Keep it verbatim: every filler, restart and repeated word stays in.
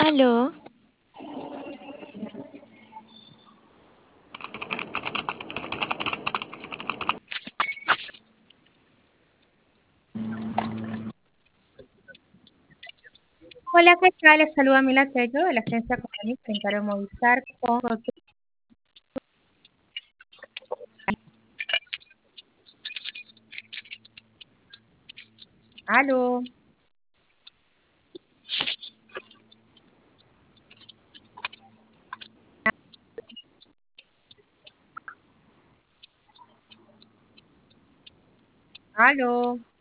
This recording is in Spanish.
Aló, Hola, ¿qué tal? Les saluda Mila Tello de la agencia Comunica Intero Movistar con Aló, aló.